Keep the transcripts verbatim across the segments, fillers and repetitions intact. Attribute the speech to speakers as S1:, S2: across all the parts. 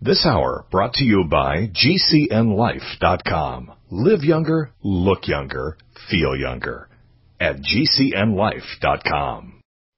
S1: This hour brought to you by G C N life dot com. Live younger, look younger, feel younger. At G C N life dot com.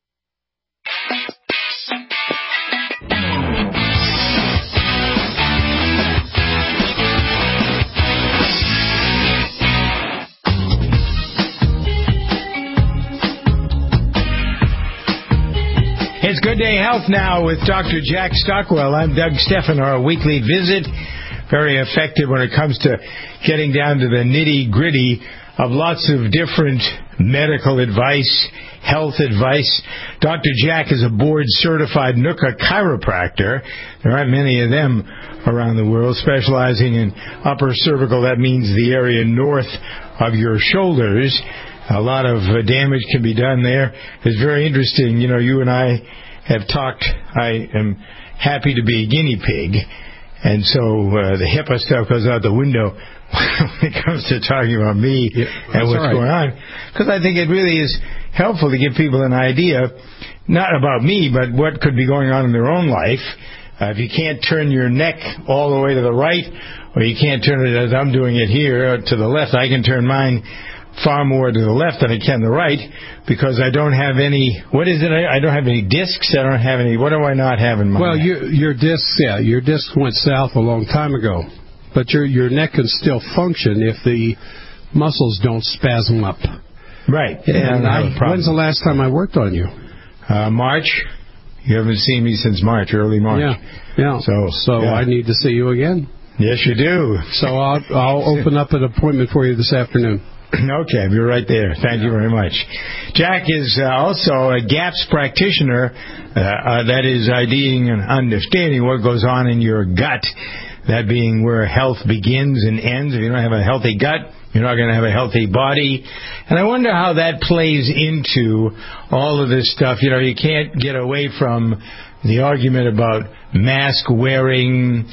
S2: It's Good Day Health now with Doctor Jack Stockwell. I'm Doug Steffen, our weekly visit. Very effective when it comes to getting down to the nitty-gritty of lots of different medical advice, health advice. Doctor Jack is a board-certified N U C C A chiropractor. There aren't many of them around the world, specializing in upper cervical. That means the area north of your shoulders. A lot of uh, damage can be done there. It's very interesting. You know, you and I have talked. I am happy to be a guinea pig. And so uh, the HIPAA stuff goes out the window when it comes to talking about me yeah, and what's right. going on. Because I think it really is helpful to give people an idea, not about me, but what could be going on in their own life. Uh, if you can't turn your neck all the way to the right, or you can't turn it as I'm doing it here to the left, I can turn mine far more to the left than I can the right, because I don't have any, what is it, I don't have any discs, I don't have any, what do I not have in my
S3: Well,
S2: neck?
S3: your, your discs, yeah, your discs went south a long time ago, but your your neck can still function if the muscles don't spasm up.
S2: Right.
S3: And I, when's the last time I worked on you?
S2: Uh, March. You haven't seen me since March, early March.
S3: Yeah, yeah.
S2: So,
S3: so
S2: yeah.
S3: I need to see you again.
S2: Yes, you do.
S3: So I'll, I'll open up an appointment for you this afternoon.
S2: Okay, you're right there. Thank you very much. Jack is uh, also a GAPS practitioner, uh, uh, that is IDing and understanding what goes on in your gut, that being where health begins and ends. If you don't have a healthy gut, you're not going to have a healthy body. And I wonder how that plays into all of this stuff. You know, you can't get away from the argument about mask wearing,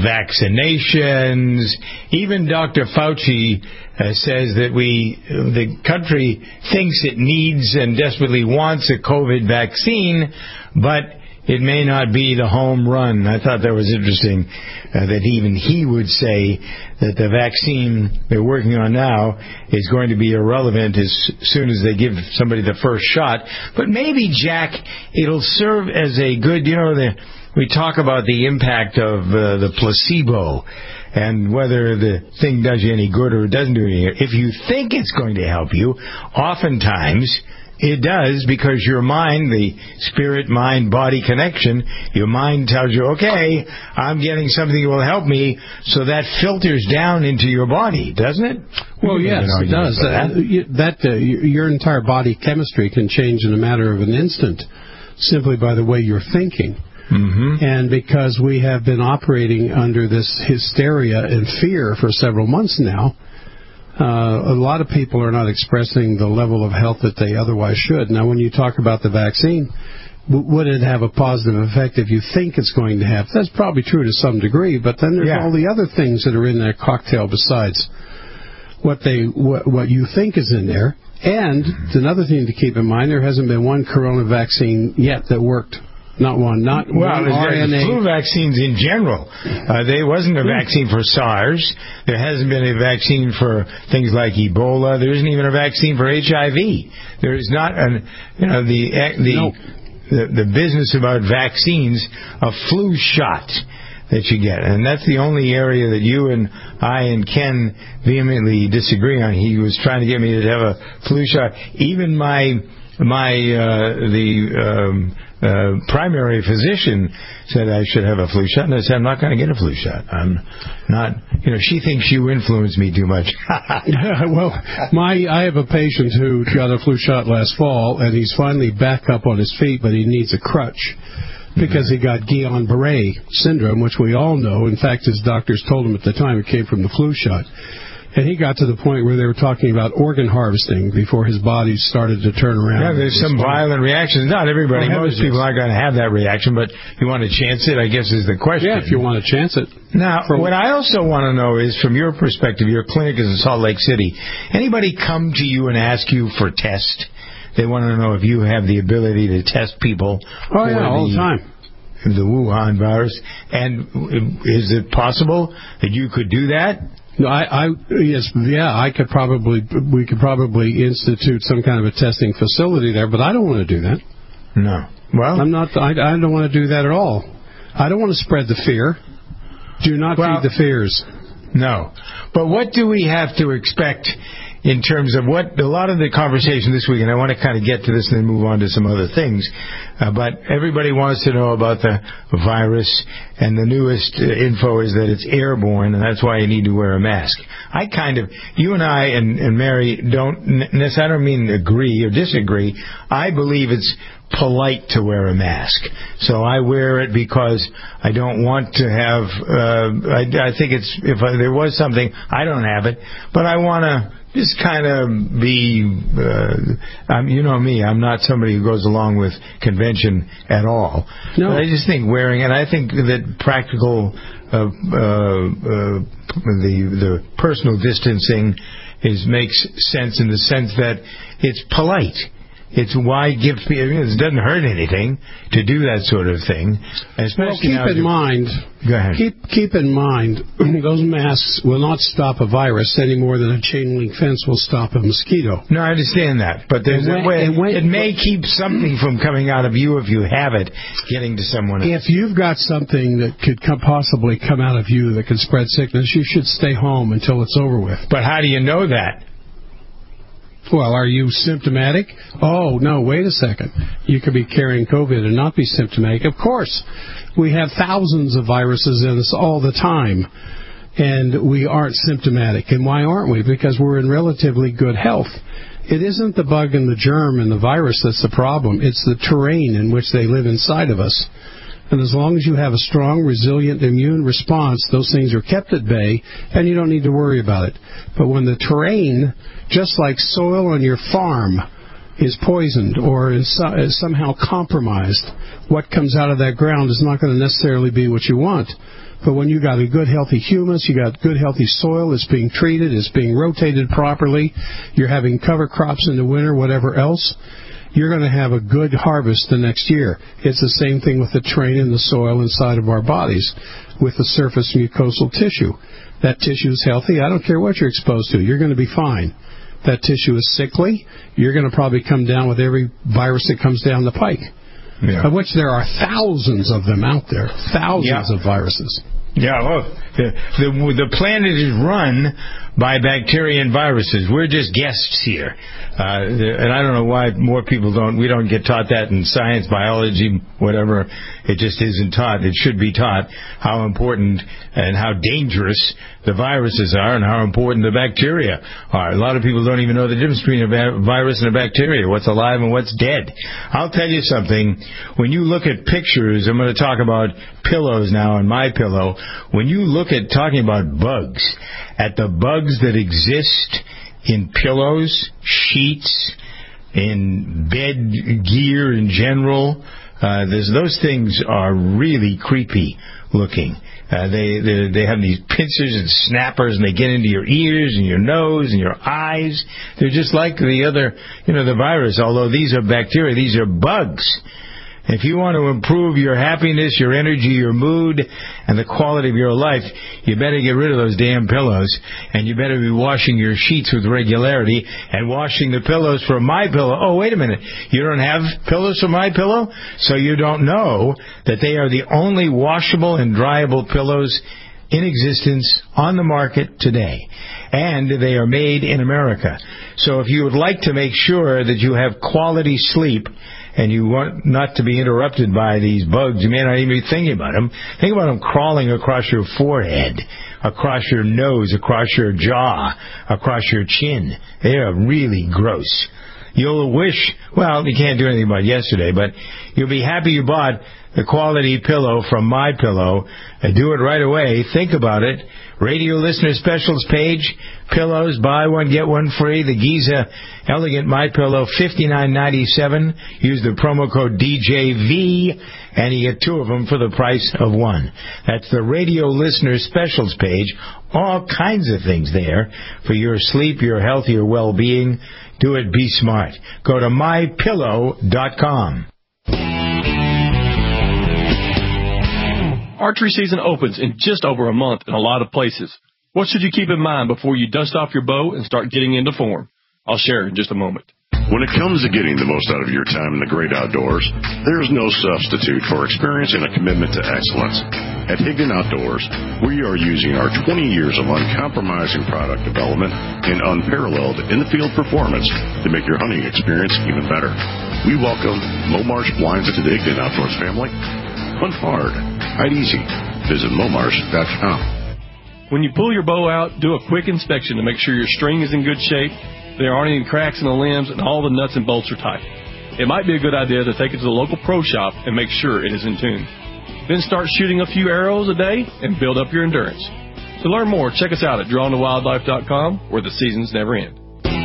S2: vaccinations. Even Doctor Fauci uh, says that we, the country thinks it needs and desperately wants a COVID vaccine, but it may not be the home run. I thought that was interesting uh, that even he would say that the vaccine they're working on now is going to be irrelevant as soon as they give somebody the first shot. But maybe, Jack, it'll serve as a good, you know, the, we talk about the impact of uh, the placebo and whether the thing does you any good or it doesn't do any good. If you think it's going to help you, oftentimes it does, because your mind, the spirit-mind-body connection, your mind tells you, okay, I'm getting something that will help me, so that filters down into your body, doesn't it?
S3: Well, yes, it does. Uh, you, that uh, your entire body chemistry can change in a matter of an instant simply by the way you're thinking.
S2: Mm-hmm.
S3: And because we have been operating under this hysteria and fear for several months now, Uh, a lot of people are not expressing the level of health that they otherwise should. Now, when you talk about the vaccine, w- would it have a positive effect if you think it's going to have? That's probably true to some degree, but then there's
S2: yeah.
S3: all the other things that are in that cocktail besides what they what, what you think is in there. And another thing to keep in mind, there hasn't been one corona vaccine yet that worked. Not one, not
S2: well,
S3: one R N A.
S2: Flu vaccines in general. Uh, there wasn't a vaccine for SARS. There hasn't been a vaccine for things like Ebola. There isn't even a vaccine for H I V. There is not an, you know, the the
S3: no.
S2: the, the business about vaccines, a flu shot that you get, and that's the only area that you and I and Ken vehemently disagree on. He was trying to get me to have a flu shot. Even my my uh, the um, Uh, primary physician said I should have a flu shot, and I said I'm not going to get a flu shot. I'm not, you know, she thinks you influence me too much.
S3: Well, my I have a patient who got a flu shot last fall, and he's finally back up on his feet, but he needs a crutch because he got Guillain-Barré syndrome, which we all know. In fact, his doctors told him at the time it came from the flu shot. And he got to the point where they were talking about organ harvesting before his body started to turn around.
S2: Yeah, there's some violent reactions. Not everybody,
S3: well,
S2: most people aren't going to have that reaction, but you want to chance it, I guess, is the question.
S3: Yeah, if you want to chance it.
S2: Now, from what I also want to know is, from your perspective, your clinic is in Salt Lake City. Anybody come to you and ask you for tests? They want to know if you have the ability to test people.
S3: Oh, yeah, all the time.
S2: the Wuhan virus. And is it possible that you could do that?
S3: No, I, I yes, yeah, I could probably, we could probably institute some kind of a testing facility there, but I don't want to do that.
S2: No. Well,
S3: I'm not. I, I don't want to do that at all. I don't want to spread the fear. Do not
S2: well,
S3: feed the fears.
S2: No. But what do we have to expect in terms of what a lot of the conversation this week, and I want to kind of get to this and then move on to some other things, uh, but everybody wants to know about the virus, and the newest uh, info is that it's airborne, and that's why you need to wear a mask. I kind of, you and I and, and Mary don't, I don't mean agree or disagree. I believe it's polite to wear a mask. So I wear it because I don't want to have, uh, I, I think it's, if I, there was something, I don't have it, but I want to just kind of be, uh, I'm, you know me, I'm not somebody who goes along with convention at all.
S3: No.
S2: But I just think wearing it, I think that practical, uh, uh, uh, the the personal distancing is makes sense in the sense that it's polite. It's why give people, it doesn't hurt anything to do that sort of thing. Especially
S3: well, keep in mind,
S2: go ahead.
S3: Keep, keep in mind, those masks will not stop a virus any more than a chain link fence will stop a mosquito.
S2: No, I understand that. But there's
S3: when,
S2: a way,
S3: when,
S2: it may keep something from coming out of you if you have it, getting to someone else.
S3: If you've got something that could come, possibly come out of you that could spread sickness, you should stay home until it's over with.
S2: But how do you know that?
S3: Well, are you symptomatic? Oh, no, wait a second. You could be carrying COVID and not be symptomatic. Of course, we have thousands of viruses in us all the time, and we aren't symptomatic. And why aren't we? Because we're in relatively good health. It isn't the bug and the germ and the virus that's the problem. It's the terrain in which they live inside of us. And as long as you have a strong, resilient immune response, those things are kept at bay, and you don't need to worry about it. But when the terrain, just like soil on your farm, is poisoned or is somehow compromised, what comes out of that ground is not going to necessarily be what you want. But when you got a good, healthy humus, you got good, healthy soil, it's being treated, it's being rotated properly, you're having cover crops in the winter, whatever else, you're going to have a good harvest the next year. It's the same thing with the terrain and the soil inside of our bodies with the surface mucosal tissue. That tissue is healthy. I don't care what you're exposed to. You're going to be fine. That tissue is sickly. You're going to probably come down with every virus that comes down the pike, yeah. Of which there are thousands of them out there, thousands yeah. of viruses.
S2: Yeah, well, the, the the planet is run by bacteria and viruses. We're just guests here. Uh, and I don't know why more people don't, we don't get taught that in science, biology, whatever. It just isn't taught. It should be taught how important and how dangerous the viruses are and how important the bacteria are. A lot of people don't even know the difference between a virus and a bacteria, what's alive and what's dead. I'll tell you something. When you look at pictures, I'm going to talk about pillows now and my pillow. When you look at talking about bugs, at the bugs that exist in pillows, sheets, in bed gear in general, uh, those things are really creepy looking. Uh, they, they they have these pincers and snappers, and they get into your ears and your nose and your eyes. They're just like the other, you know, the virus. Although these are bacteria, these are bugs. If you want to improve your happiness, your energy, your mood, and the quality of your life, you better get rid of those damn pillows, and you better be washing your sheets with regularity and washing the pillows from My Pillow. Oh, wait a minute. You don't have pillows from My Pillow? So you don't know that they are the only washable and dryable pillows in existence on the market today. And they are made in America. So if you would like to make sure that you have quality sleep, and you want not to be interrupted by these bugs, you may not even be thinking about them. Think about them crawling across your forehead, across your nose, across your jaw, across your chin. They are really gross. You'll wish, well, you can't do anything about yesterday, but you'll be happy you bought the quality pillow from My Pillow. Uh, do it right away. Think about it. Radio listener specials page, pillows, buy one, get one free. The Giza Elegant My Pillow, fifty-nine ninety-seven. Use the promo code D J V, and you get two of them for the price of one. That's the radio listener specials page. All kinds of things there for your sleep, your health, your well-being. Do it. Be smart. Go to my pillow dot com.
S4: Archery season opens in just over a month in a lot of places. What should you keep in mind before you dust off your bow and start getting into form? I'll share in just a moment.
S5: When it comes to getting the most out of your time in the great outdoors, there is no substitute for experience and a commitment to excellence. At Higdon Outdoors, we are using our twenty years of uncompromising product development and unparalleled in-the-field performance to make your hunting experience even better. We welcome Momarsh Blinds into the Higdon Outdoors family. Hunt hard. Hide easy. Visit momarsh dot com.
S4: When you pull your bow out, do a quick inspection to make sure your string is in good shape, there aren't any cracks in the limbs, and all the nuts and bolts are tight. It might be a good idea to take it to the local pro shop and make sure it is in tune. Then start shooting a few arrows a day and build up your endurance. To learn more, check us out at drawn to wildlife dot com, where the seasons never end.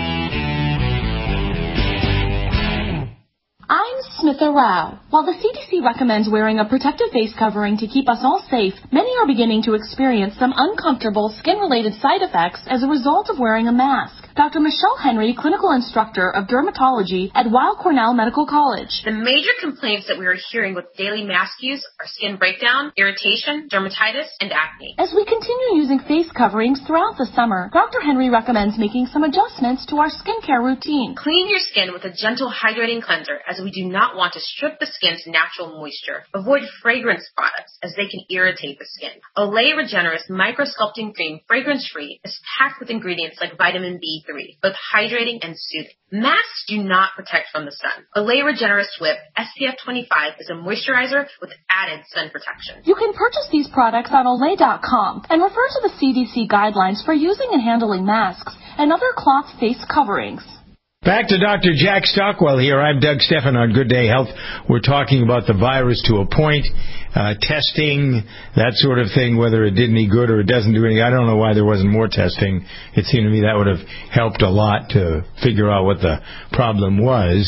S6: I'm Smitha Rao. While the C D C recommends wearing a protective face covering to keep us all safe, many are beginning to experience some uncomfortable skin-related side effects as a result of wearing a mask. Doctor Michelle Henry, clinical instructor of dermatology at Weill Cornell Medical College.
S7: The major complaints that we are hearing with daily mask use are skin breakdown, irritation, dermatitis, and acne.
S6: As we continue using face coverings throughout the summer, Doctor Henry recommends making some adjustments to our skincare routine.
S7: Clean your skin with a gentle hydrating cleanser, as we do not want to strip the skin's natural moisture. Avoid fragrance products, as they can irritate the skin. Olay Regenerist Micro Sculpting Cream, fragrance-free, is packed with ingredients like vitamin B three, both hydrating and soothing. Masks do not protect from the sun. Olay Regenerist Whip S P F twenty-five is a moisturizer with added sun protection.
S6: You can purchase these products on olay dot com and refer to the C D C guidelines for using and handling masks and other cloth face coverings.
S2: Back to Doctor Jack Stockwell here. I'm Doug Stephan on Good Day Health. We're talking about the virus to a point, uh, testing, that sort of thing, whether it did any good or it doesn't do anything. I don't know why there wasn't more testing. It seemed to me that would have helped a lot to figure out what the problem was.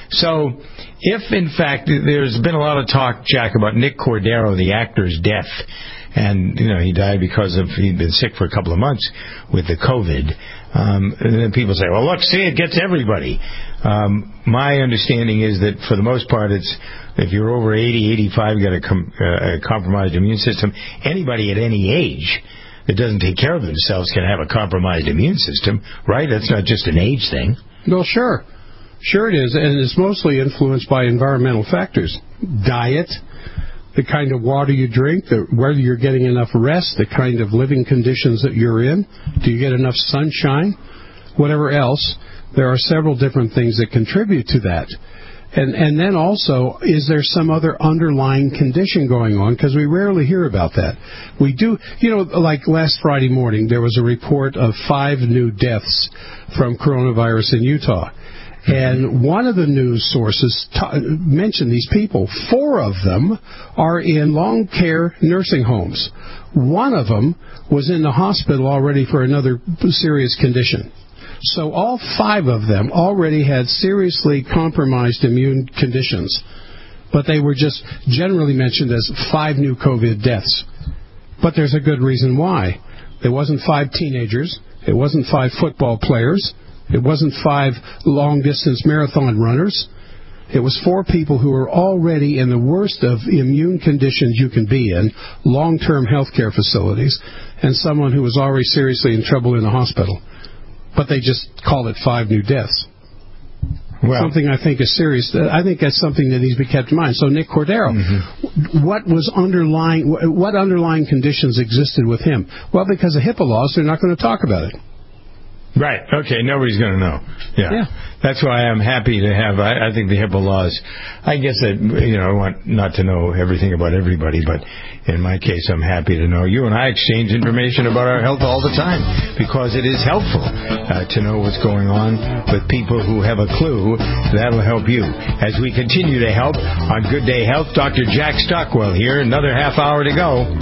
S2: So if, in fact, there's been a lot of talk, Jack, about Nick Cordero, the actor's death. And, you know, he died because of, he'd been sick for a couple of months with the COVID. Um, and then people say, well, look, see, it gets everybody. Um, my understanding is that for the most part, it's if you're over eighty, eighty-five, you've got a, com- uh, a compromised immune system. Anybody at any age that doesn't take care of themselves can have a compromised immune system, right? That's not just an age thing.
S3: Well, sure. Sure it is, and it's mostly influenced by environmental factors. Diet, the kind of water you drink, the, whether you're getting enough rest, the kind of living conditions that you're in, do you get enough sunshine, whatever else. There are several different things that contribute to that. And and then also, is there some other underlying condition going on? Because we rarely hear about that. We do, you know, like last Friday morning, there was a report of five new deaths from coronavirus in Utah. And one of the news sources t- mentioned these people. Four of them are in long care nursing homes. One of them was in the hospital already for another serious condition. So all five of them already had seriously compromised immune conditions. But they were just generally mentioned as five new COVID deaths. But there's a good reason why. There wasn't five teenagers. It wasn't five football players. It wasn't five long-distance marathon runners. It was four people who were already in the worst of immune conditions you can be in, long-term health care facilities, and someone who was already seriously in trouble in the hospital. But they just called it five new deaths. Well, something I think is serious. I think that's something that needs to be kept in mind. So Nick Cordero, mm-hmm. what was underlying? What underlying conditions existed with him? Well, because of HIPAA laws, they're not going to talk about it.
S2: Right. Okay. Nobody's going to know. Yeah. yeah. That's why I'm happy to have. I, I think the HIPAA laws. I guess that you know I want not to know everything about everybody, but in my case, I'm happy to know. You and I exchange information about our health all the time because it is helpful uh, to know what's going on with people who have a clue. That'll help you as we continue to help on Good Day Health. Doctor Jack Stockwell here. Another half hour to go.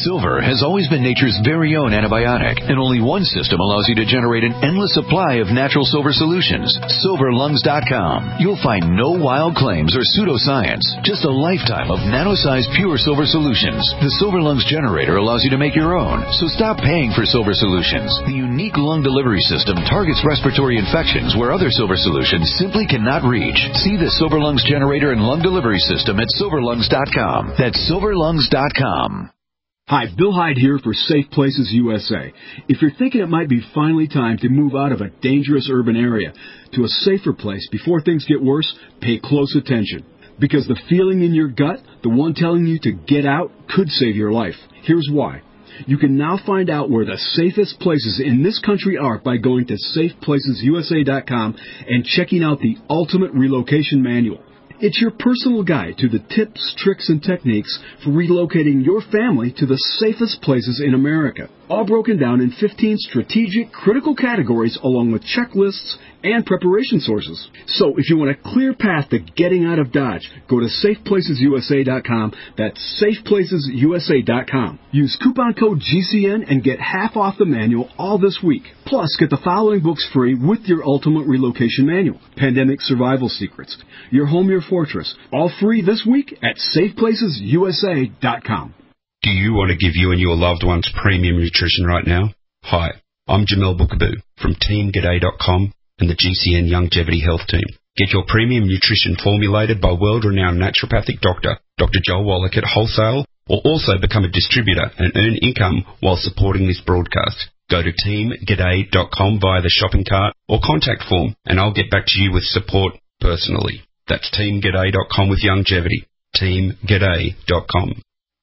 S8: Silver has always been nature's very own antibiotic, and only one system allows you to generate an endless supply of natural silver solutions. silver lungs dot com. You'll find no wild claims or pseudoscience, just a lifetime of nano-sized pure silver solutions. The Silver Lungs generator allows you to make your own, so stop paying for silver solutions. The unique lung delivery system targets respiratory infections where other silver solutions simply cannot reach. See the Silver Lungs generator and lung delivery system at silver lungs dot com. That's silver lungs dot com.
S9: Hi, Bill Hyde here for Safe Places U S A. If you're thinking it might be finally time to move out of a dangerous urban area to a safer place before things get worse, pay close attention. Because the feeling in your gut, the one telling you to get out, could save your life. Here's why. You can now find out where the safest places in this country are by going to safe places U S A dot com and checking out the Ultimate Relocation Manual. It's your personal guide to the tips, tricks, and techniques for relocating your family to the safest places in America. All broken down in fifteen strategic, critical categories along with checklists and preparation sources. So if you want a clear path to getting out of Dodge, go to safe places U S A dot com. That's safe places U S A dot com. Use coupon code G C N and get half off the manual all this week. Plus, get the following books free with your Ultimate Relocation Manual. Pandemic Survival Secrets. Your Home, Your Fortress. All free this week at safe places U S A dot com.
S10: Do you want to give you and your loved ones premium nutrition right now? Hi, I'm Jamel Bookaboo from team g'day dot com and the G C N Longevity Health Team. Get your premium nutrition formulated by world-renowned naturopathic doctor, Doctor Joel Wallach at wholesale, or also become a distributor and earn income while supporting this broadcast. Go to team g'day dot com via the shopping cart or contact form, and I'll get back to you with support personally. That's team g'day dot com with longevity. team g'day dot com.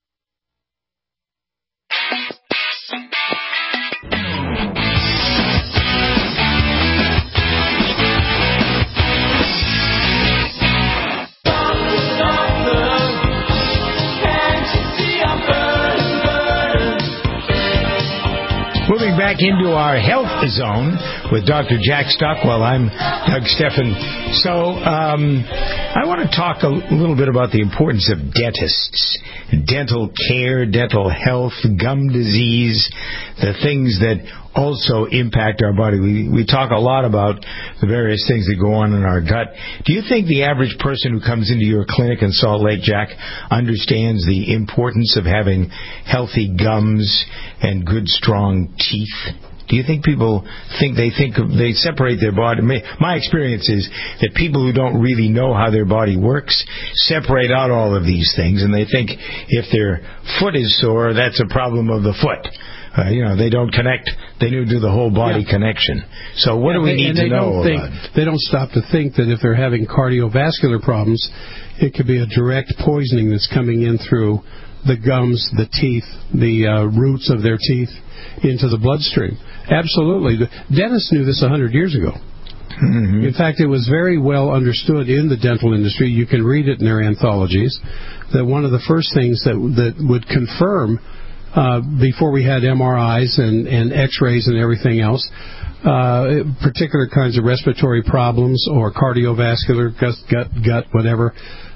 S2: Moving back into our health zone with Doctor Jack Stockwell, I'm Doug Steffen. So um, I want to talk a little bit about the importance of dentists, dental care, dental health, gum disease, the things that also impact our body. We we talk a lot about the various things that go on in our gut. Do you think the average person who comes into your clinic in Salt Lake, Jack, understands the importance of having healthy gums and good, strong teeth? Do you think people think they think of, they separate their body? My experience is that people who don't really know how their body works separate out all of these things, and they think if their foot is sore, that's a problem of the foot. Uh, you know, they don't connect. They don't do the whole body yeah. connection. So what yeah, do we
S3: they,
S2: need to know
S3: think,
S2: about?
S3: They don't stop to think that if they're having cardiovascular problems, it could be a direct poisoning that's coming in through the gums, the teeth, the uh, roots of their teeth into the bloodstream. Absolutely. The dentists knew this one hundred years ago. Mm-hmm. In fact, it was very well understood in the dental industry. You can read it in their anthologies, that one of the first things that that would confirm uh, before we had M R Is and, and X-rays and everything else, uh, particular kinds of respiratory problems or cardiovascular, gut, gut, gut whatever,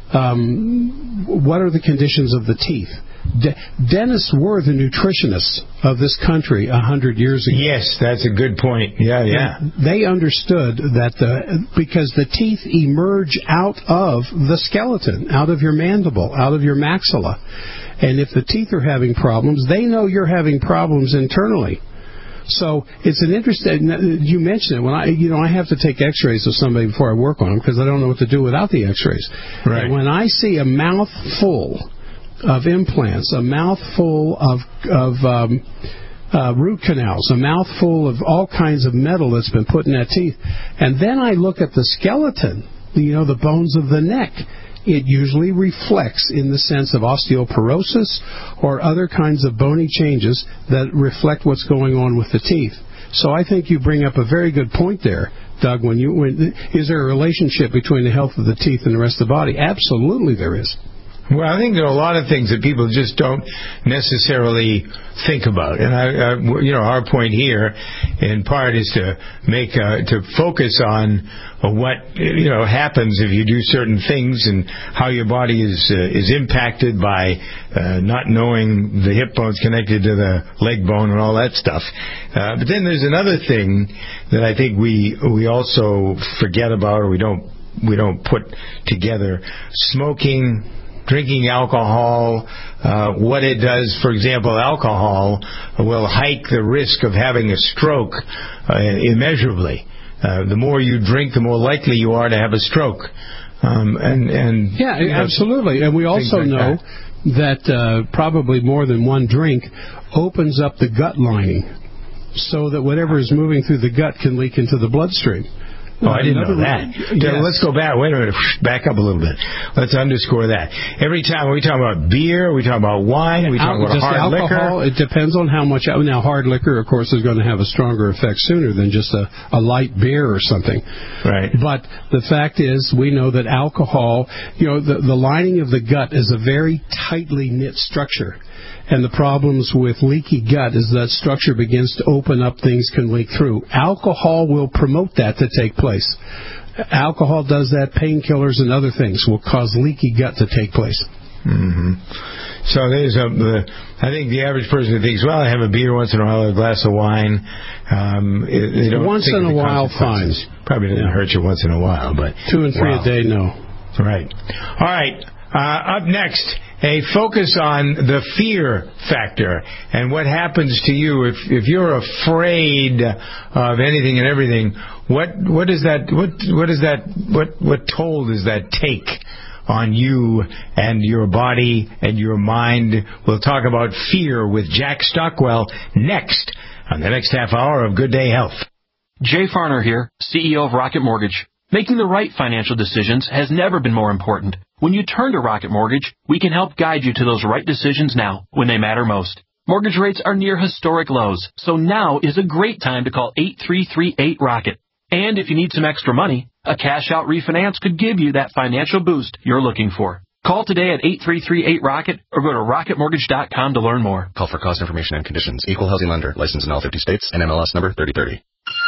S3: um, what are the conditions of the teeth? De- dentists were the nutritionists of this country a hundred years ago.
S2: Yes, that's a good point. Yeah, yeah.
S3: And they understood that the, because the teeth emerge out of the skeleton, out of your mandible, out of your maxilla. And if the teeth are having problems, they know you're having problems internally. So it's an interesting. You mentioned it when I, you know, I have to take X-rays of somebody before I work on them because I don't know what to do without the X-rays.
S2: Right.
S3: And when I see a mouth full of implants, a mouthful of of um, uh, root canals, a mouthful of all kinds of metal that's been put in that teeth, and then I look at the skeleton, you know, the bones of the neck. It usually reflects in the sense of osteoporosis or other kinds of bony changes that reflect what's going on with the teeth. So I think you bring up a very good point there, Doug. When you when, is there a relationship between the health of the teeth and the rest of the body? Absolutely, there is.
S2: Well, I think there are a lot of things that people just don't necessarily think about, and I, I you know, our point here, in part, is to make uh, to focus on what you know happens if you do certain things and how your body is uh, is impacted by uh, not knowing the hip bone's connected to the leg bone and all that stuff. Uh, but then there's another thing that I think we we also forget about, or we don't we don't put together: smoking, drinking alcohol, uh, what it does. For example, alcohol will hike the risk of having a stroke uh, immeasurably. Uh, the more you drink, the more likely you are to have a stroke. Um, and, and
S3: yeah,
S2: you know,
S3: absolutely. And we also
S2: like
S3: know that, that uh, probably more than one drink opens up the gut lining so that whatever is moving through the gut can leak into the bloodstream.
S2: Oh, I didn't know that.
S3: Yes.
S2: Let's go back. Wait a minute. Back up a little bit. Let's underscore that. Every time we talk about beer, we talk about wine, we talk about
S3: just
S2: hard
S3: alcohol,
S2: liquor.
S3: It depends on how much. Now, hard liquor, of course, is going to have a stronger effect sooner than just a, a light beer or something.
S2: Right.
S3: But the fact is, we know that alcohol, you know, the, the lining of the gut is a very tightly knit structure. And the problems with leaky gut is that structure begins to open up, things can leak through. Alcohol will promote that to take place. Alcohol does that. Painkillers and other things will cause leaky gut to take place.
S2: Mm-hmm. So there's a, uh, I think the average person thinks, well, I have a beer once in a while, a glass of wine. Um, they don't
S3: once
S2: think
S3: in a while, fine.
S2: Probably doesn't yeah. hurt you once in a while, but
S3: two and three
S2: wow.
S3: a day, no.
S2: Right. All right. Uh, up next, a focus on the fear factor and what happens to you if if you're afraid of anything and everything. What what is that? What what is that? What what toll does that take on you and your body and your mind? We'll talk about fear with Jack Stockwell next on the next half hour of Good Day Health.
S11: Jay Farner here, C E O of Rocket Mortgage. Making the right financial decisions has never been more important. When you turn to Rocket Mortgage, we can help guide you to those right decisions now, when they matter most. Mortgage rates are near historic lows, so now is a great time to call eight three three eight ROCKET. And if you need some extra money, a cash-out refinance could give you that financial boost you're looking for. Call today at eight three three eight ROCKET or go to rocket mortgage dot com to learn more.
S12: Call for cost information and conditions. Equal housing lender. Licensed in all fifty states. N M L S number thirty thirty.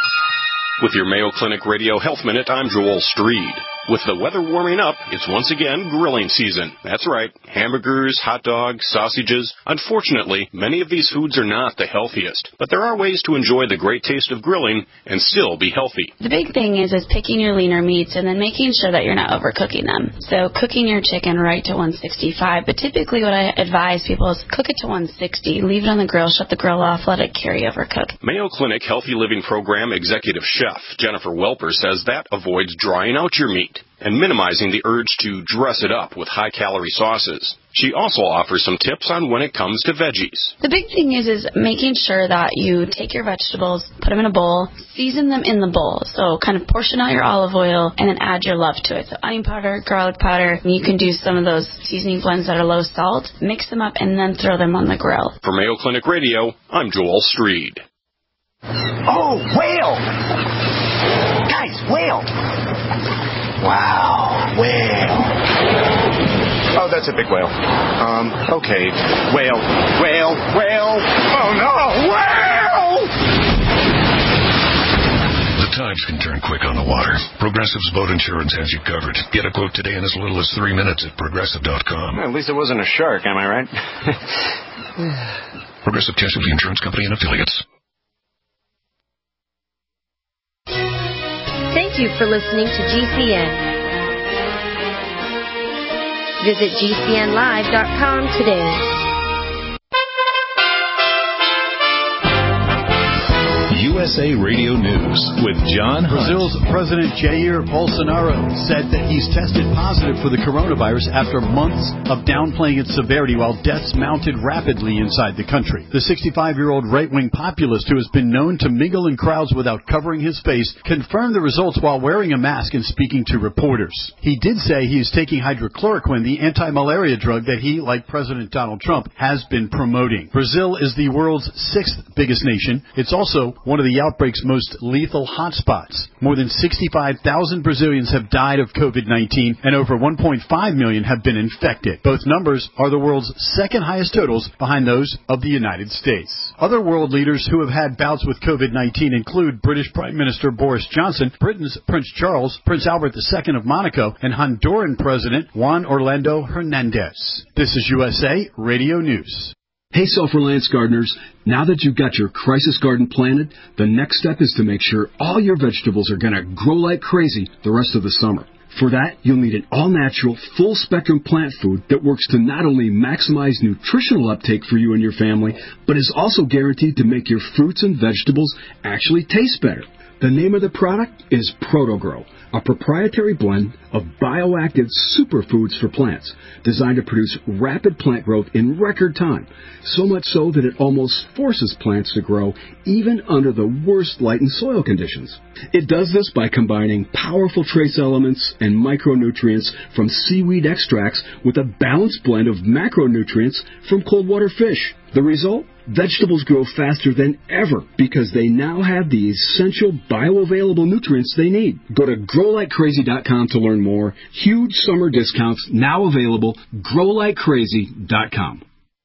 S5: With your Mayo Clinic Radio Health Minute, I'm Joel Streed. With the weather warming up, it's once again grilling season. That's right. Hamburgers, hot dogs, sausages. Unfortunately, many of these foods are not the healthiest. But there are ways to enjoy the great taste of grilling and still be healthy.
S13: The big thing is is picking your leaner meats and then making sure that you're not overcooking them. So cooking your chicken right to one sixty-five. But typically what I advise people is cook it to one sixty. Leave it on the grill, shut the grill off, let it carry over cook.
S5: Mayo Clinic Healthy Living Program Executive Chef Jennifer Welper says that avoids drying out your meat and minimizing the urge to dress it up with high-calorie sauces. She also offers some tips on when it comes to veggies.
S13: The big thing is is making sure that you take your vegetables, put them in a bowl, season them in the bowl. So kind of portion out your olive oil and then add your love to it. So onion powder, garlic powder. You can do some of those seasoning blends that are low salt. Mix them up and then throw them on the grill.
S5: For Mayo Clinic Radio, I'm Joel Streed.
S14: Oh, whale! Guys, whale! Wow, whale. Oh, that's a big whale. Um, okay. Whale, whale, whale. Oh, no, whale!
S15: The times can turn quick on the water. Progressive's boat insurance has you covered. Get a quote today in as little as three minutes at progressive dot com.
S16: Well, at least it wasn't a shark, am I right?
S15: Progressive Casualty Insurance Company and affiliates.
S17: Thank you for listening to G C N. Visit G C N live dot com today.
S1: U S A Radio News with John Hunt.
S18: Brazil's President Jair Bolsonaro said that he's tested positive for the coronavirus after months of downplaying its severity while deaths mounted rapidly inside the country. The sixty-five-year-old right-wing populist who has been known to mingle in crowds without covering his face confirmed the results while wearing a mask and speaking to reporters. He did say he is taking hydrochloroquine, the anti-malaria drug that he, like President Donald Trump, has been promoting. Brazil is the world's sixth biggest nation. It's also one of the the outbreak's most lethal hotspots. More than sixty-five thousand Brazilians have died of COVID nineteen, and over one point five million have been infected. Both numbers are the world's second highest totals, behind those of the United States. Other world leaders who have had bouts with COVID nineteen include British Prime Minister Boris Johnson, Britain's Prince Charles, Prince Albert the Second of Monaco, and Honduran President Juan Orlando Hernandez. This is U S A Radio News.
S9: Hey, Sulphur Lance gardeners, now that you've got your crisis garden planted, the next step is to make sure all your vegetables are going to grow like crazy the rest of the summer. For that, you'll need an all-natural, full-spectrum plant food that works to not only maximize nutritional uptake for you and your family, but is also guaranteed to make your fruits and vegetables actually taste better. The name of the product is ProtoGrow, a proprietary blend of bioactive superfoods for plants designed to produce rapid plant growth in record time, so much so that it almost forces plants to grow even under the worst light and soil conditions. It does this by combining powerful trace elements and micronutrients from seaweed extracts with a balanced blend of macronutrients from cold water fish. The result? Vegetables grow faster than ever because they now have the essential bioavailable nutrients they need. Go to grow like crazy dot com to learn more. Huge summer discounts now available. grow like crazy dot com.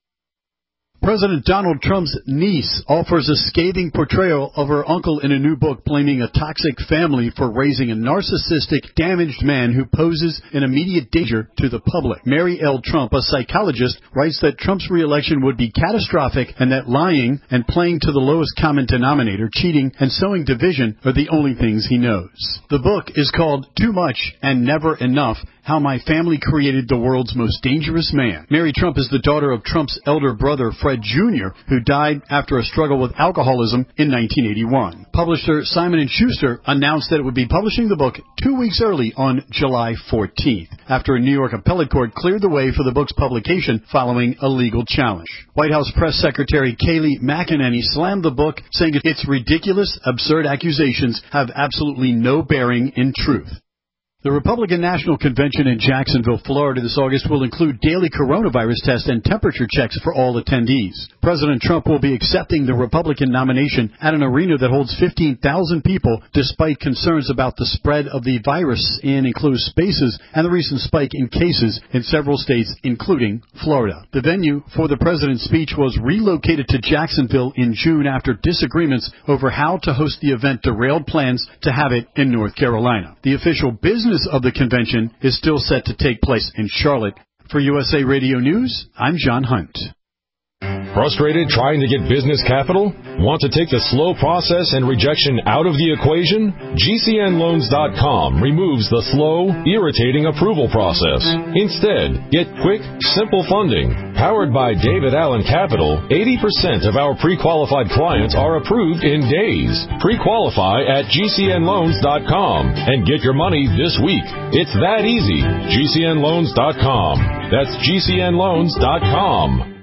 S18: President Donald Trump's niece offers a scathing portrayal of her uncle in a new book, blaming a toxic family for raising a narcissistic, damaged man who poses an immediate danger to the public. Mary L. Trump, a psychologist, writes that Trump's reelection would be catastrophic and that lying and playing to the lowest common denominator, cheating, and sowing division are the only things he knows. The book is called Too Much and Never Enough: How My Family Created the World's Most Dangerous Man. Mary Trump is the daughter of Trump's elder brother, Fred Junior, who died after a struggle with alcoholism in nineteen eighty-one. Publisher Simon and Schuster announced that it would be publishing the book two weeks early on July fourteenth, after a New York appellate court cleared the way for the book's publication following a legal challenge. White House Press Secretary Kayleigh McEnany slammed the book, saying its ridiculous, absurd accusations have absolutely no bearing in truth. The Republican National Convention in Jacksonville, Florida this August will include daily coronavirus tests and temperature checks for all attendees. President Trump will be accepting the Republican nomination at an arena that holds fifteen thousand people, despite concerns about the spread of the virus in enclosed spaces and the recent spike in cases in several states, including Florida. The venue for the president's speech was relocated to Jacksonville in June after disagreements over how to host the event derailed plans to have it in North Carolina. The official business of the convention is still set to take place in Charlotte. For U S A Radio News, I'm John Hunt.
S19: Frustrated trying to get business capital? Want to take the slow process and rejection out of the equation? G C N loans dot com removes the slow, irritating approval process. Instead, get quick, simple funding. Powered by David Allen Capital, eighty percent of our pre-qualified clients are approved in days. Pre-qualify at G C N loans dot com and get your money this week. It's that easy. G C N loans dot com. That's G C N loans dot com.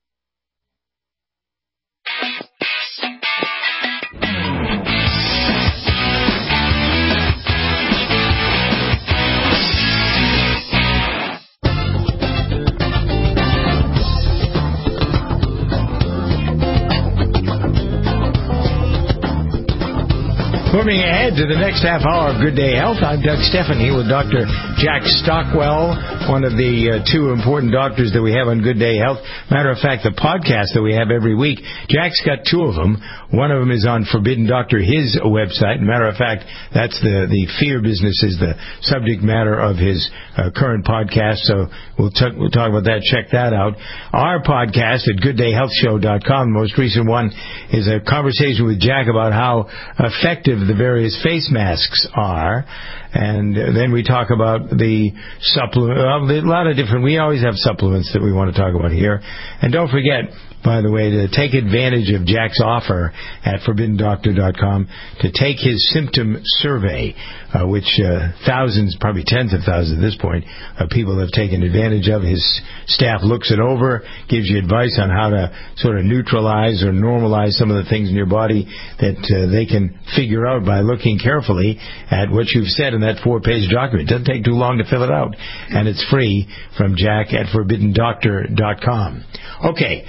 S2: Moving ahead to the next half hour of Good Day Health, I'm Doug Stephanie with Doctor Jack Stockwell, one of the uh, two important doctors that we have on Good Day Health. Matter of fact, the podcast that we have every week, Jack's got two of them. One of them is on Forbidden Doctor, his website. Matter of fact, that's the, the fear business is the subject matter of his uh, current podcast, so we'll, t- we'll talk about that. Check that out. Our podcast at good day health show dot com, the most recent one, is a conversation with Jack about how effective the various face masks are, and then we talk about the supplement. Well, a lot of different. We always have supplements that we want to talk about here, and don't forget, by the way, to take advantage of Jack's offer at forbidden doctor dot com to take his symptom survey, uh, which uh, thousands, probably tens of thousands at this point, of people have taken advantage of. His staff looks it over, gives you advice on how to sort of neutralize or normalize some of the things in your body that uh, they can figure out by looking carefully at what you've said in that four-page document. It doesn't take too long to fill it out, and it's free from Jack at forbidden doctor dot com. Okay, so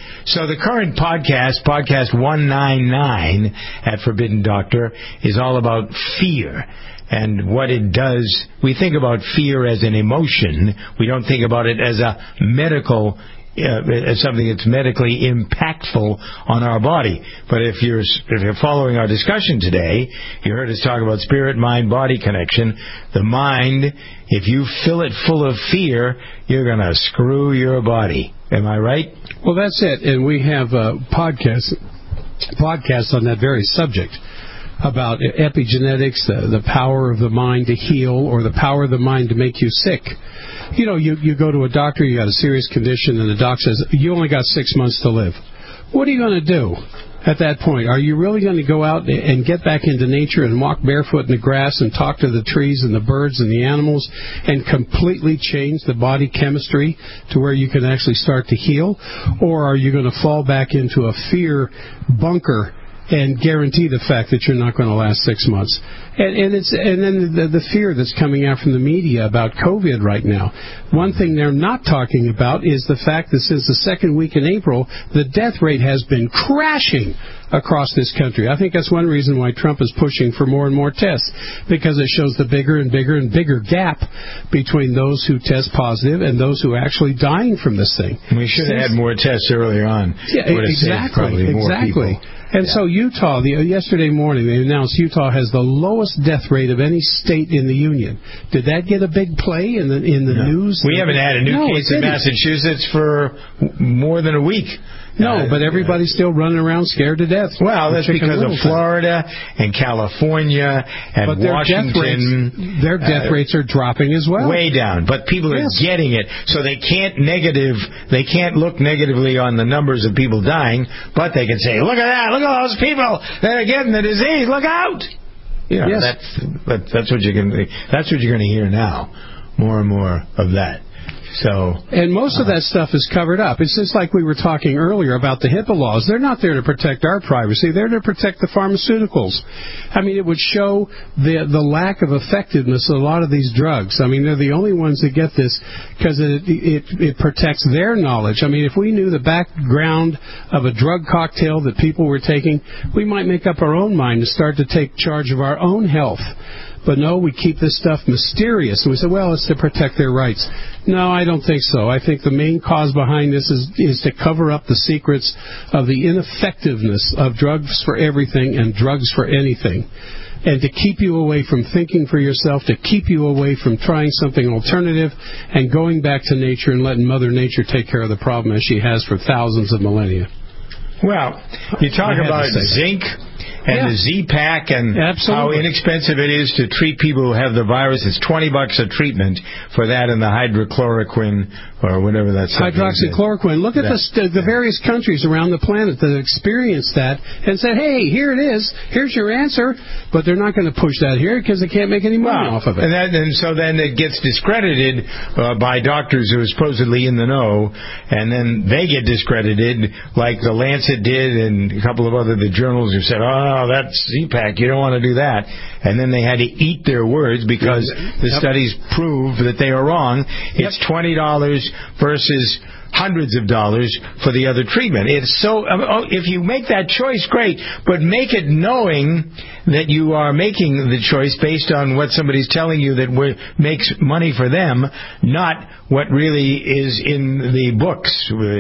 S2: So the current podcast, podcast one ninety-nine at Forbidden Doctor, is all about fear and what it does. We think about fear as an emotion. We don't think about it as a medical Uh, as something that's medically impactful on our body. But if you're if you're following our discussion today, you heard us talk about spirit, mind, body connection. The mind, if you fill it full of fear, you're going to screw your body. Am I right?
S3: Well, that's it. And we have a podcast, podcast on that very subject about epigenetics, the, the power of the mind to heal, or the power of the mind to make you sick. You know, you, you go to a doctor, you got a serious condition, and the doc says, you only got six months to live. What are you going to do at that point? Are you really going to go out and get back into nature and walk barefoot in the grass and talk to the trees and the birds and the animals and completely change the body chemistry to where you can actually start to heal? Or are you going to fall back into a fear bunker and guarantee the fact that you're not going to last six months? And, and it's and then the, the fear that's coming out from the media about COVID right now. One thing they're not talking about is the fact that since the second week in April, the death rate has been crashing across this country. I think that's one reason why Trump is pushing for more and more tests, because it shows the bigger and bigger and bigger gap between those who test positive and those who are actually dying from this thing.
S2: We should have had more tests earlier on.
S3: Yeah, exactly, exactly. And yeah. so Utah, the, yesterday morning, they announced Utah has the lowest death rate of any state in the union. Did that get a big play in the in the
S2: no.
S3: news?
S2: We haven't had a new
S3: no,
S2: case in Massachusetts for more than a week.
S3: No, uh, but everybody's still running around scared to death.
S2: Well, that's because of Florida and California and
S3: but their
S2: Washington.
S3: Death rates, their death uh, rates are dropping as well.
S2: Way down. But people are yes. getting it, so they can't negative. They can't look negatively on the numbers of people dying, but they can say, "Look at that! Look at all those people that are getting the disease! Look out!" You know, yes. that's that, that's what you're going. That's what you're going to hear now. More and more of that. So,
S3: and most of that stuff is covered up. It's just like we were talking earlier about the HIPAA laws. They're not there to protect our privacy. They're to protect the pharmaceuticals. I mean, it would show the the lack of effectiveness of a lot of these drugs. I mean, they're the only ones that get this because it, it, it protects their knowledge. I mean, if we knew the background of a drug cocktail that people were taking, we might make up our own mind and start to take charge of our own health. But no, we keep this stuff mysterious. And we say, well, it's to protect their rights. No, I don't think so. I think the main cause behind this is, is to cover up the secrets of the ineffectiveness of drugs for everything and drugs for anything. And to keep you away from thinking for yourself, to keep you away from trying something alternative and going back to nature and letting Mother Nature take care of the problem as she has for thousands of millennia.
S2: Well, you talk about zinc and yeah. the Z-Pack and
S3: Absolutely.
S2: how inexpensive it is to treat people who have the virus. It's twenty bucks a treatment for that and the hydrochloroquine or whatever that's.
S3: Hydroxychloroquine. Look at the, the various countries around the planet that experienced that and said, hey, here it is. Here's your answer. But they're not going to push that here because they can't make any money
S2: well,
S3: off of it.
S2: And, that, and so then it gets discredited uh, by doctors who are supposedly in the know, and then they get discredited like the Lancet did and a couple of other the journals who said, oh, that's Z-Pack, you don't want to do that. And then they had to eat their words because the yep. studies prove that they are wrong. It's yep. twenty dollars versus hundreds of dollars for the other treatment. It's so, if you make that choice, great, but make it knowing that you are making the choice based on what somebody's telling you that makes money for them, not what really is in the books.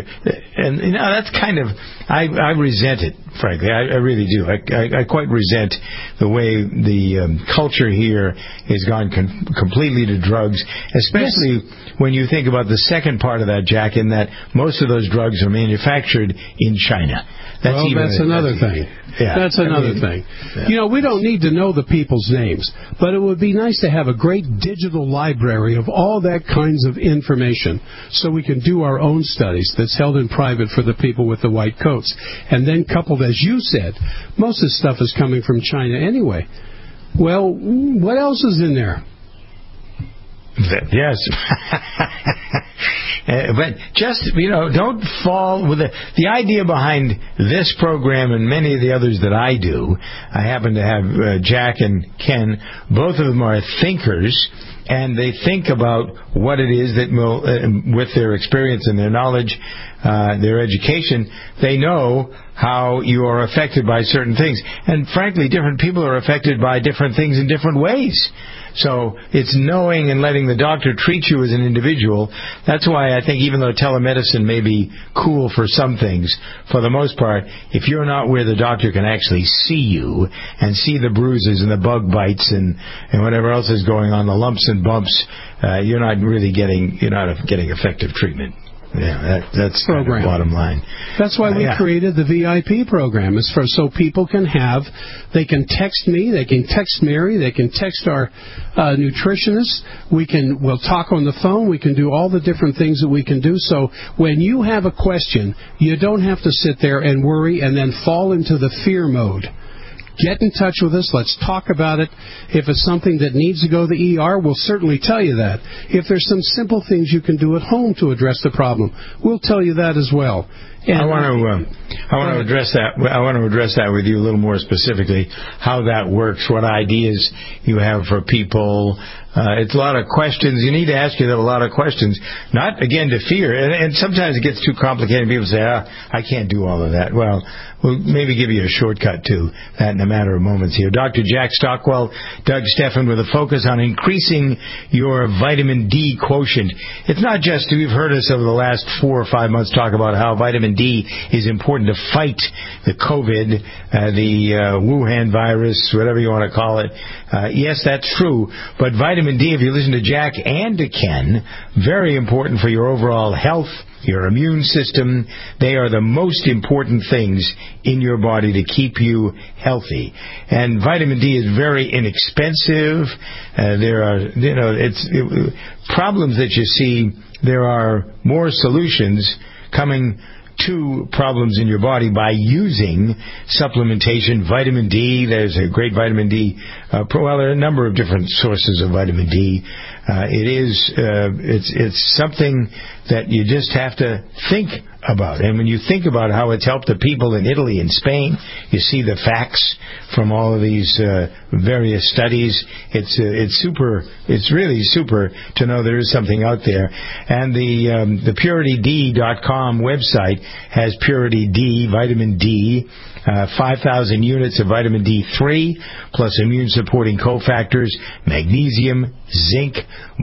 S2: And you know, that's kind of, I, I resent it, frankly. I, I really do. I, I, I quite resent the way the um, culture here has gone com- completely to drugs, especially yes. when you think about the second part of that, Jack, in that most of those drugs are manufactured in China. That's
S3: well,
S2: even
S3: that's
S2: a,
S3: another
S2: that's,
S3: thing.
S2: Yeah,
S3: that's another
S2: I mean,
S3: thing.
S2: Yeah.
S3: You know, we don't need to know the people's names, but it would be nice to have a great digital library of all that kinds of information so we can do our own studies that's held in private for the people with the white coats. And then coupled, as you said, most of the stuff is coming from China anyway. Well, what else is in there?
S2: Yes. Uh, but just, you know, don't fall with the, the idea behind this program and many of the others that I do. I happen to have uh, Jack and Ken. Both of them are thinkers, and they think about what it is that will, uh, with their experience and their knowledge, uh, their education, they know how you are affected by certain things. And frankly, different people are affected by different things in different ways. So it's knowing and letting the doctor treat you as an individual. That's why I think even though telemedicine may be cool for some things, for the most part, if you're not where the doctor can actually see you and see the bruises and the bug bites and, and whatever else is going on, the lumps and bumps, uh, you're not really getting, you're not getting effective treatment. Yeah, that, that's kind of the bottom line.
S3: That's why we uh, yeah. created the V I P program. It's for so people can have, they can text me, they can text Mary, they can text our uh, nutritionist. We can, we'll talk on the phone. We can do all the different things that we can do. So when you have a question, you don't have to sit there and worry and then fall into the fear mode. Get in touch with us. Let's talk about it. If it's something that needs to go to the E R, we'll certainly tell you that. If there's some simple things you can do at home to address the problem, we'll tell you that as well. And
S2: I want to uh, I want to address that. I want to address that with you a little more specifically. How that works, what ideas you have for people. Uh, it's a lot of questions. You need to ask yourself a lot of questions. Not again to fear, and, and sometimes it gets too complicated. People say, "Ah, I can't do all of that." Well, we'll maybe give you a shortcut to that in a matter of moments here. Doctor Jack Stockwell, Doug Steffen, with a focus on increasing your vitamin D quotient. It's not just we've heard us over the last four or five months talk about how vitamin D is important to fight the COVID, uh, the uh, Wuhan virus, whatever you want to call it. Uh, yes, that's true. But vitamin D, if you listen to Jack and to Ken, very important for your overall health, your immune system. They are the most important things in your body to keep you healthy. And vitamin D is very inexpensive. Uh, there are, you know, it's it, problems that you see. There are more solutions coming to problems in your body by using supplementation. Vitamin D, there's a great vitamin D. Uh, well, there are a number of different sources of vitamin D. Uh, it is, uh, it's, it's something that you just have to think about. And when you think about how it's helped the people in Italy and Spain, you see the facts from all of these uh, various studies. It's uh, it's super. It's really super to know there is something out there. And the um, the Purity D dot com website has Purity D, vitamin D, uh, five thousand units of vitamin D three, plus immune-supporting cofactors, magnesium, zinc,